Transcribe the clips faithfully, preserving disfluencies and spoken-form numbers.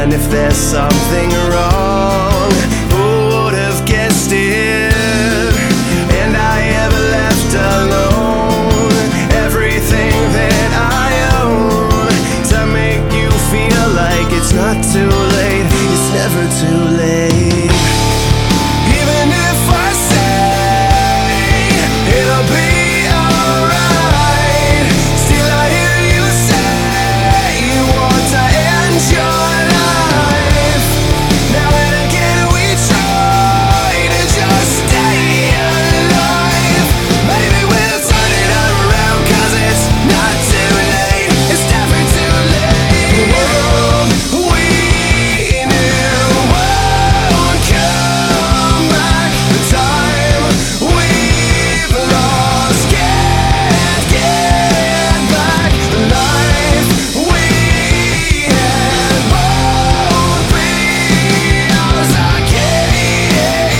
And if there's something wrong, who would have guessed it? And I ever left alone everything that I own to make you feel like it's not too late. It's never too late. Even if I say it'll be alright, still I hear you say you want to end your life. Now and again we try to just stay alive. Maybe we'll turn it around, cause it's not too late. It's never too late. The world we knew won't come back. The time we've lost can't get back. The life we had won't be ours again.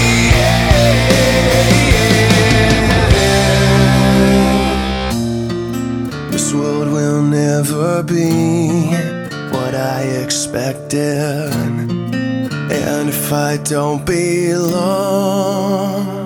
This world will never be what I expected. And if I don't belong,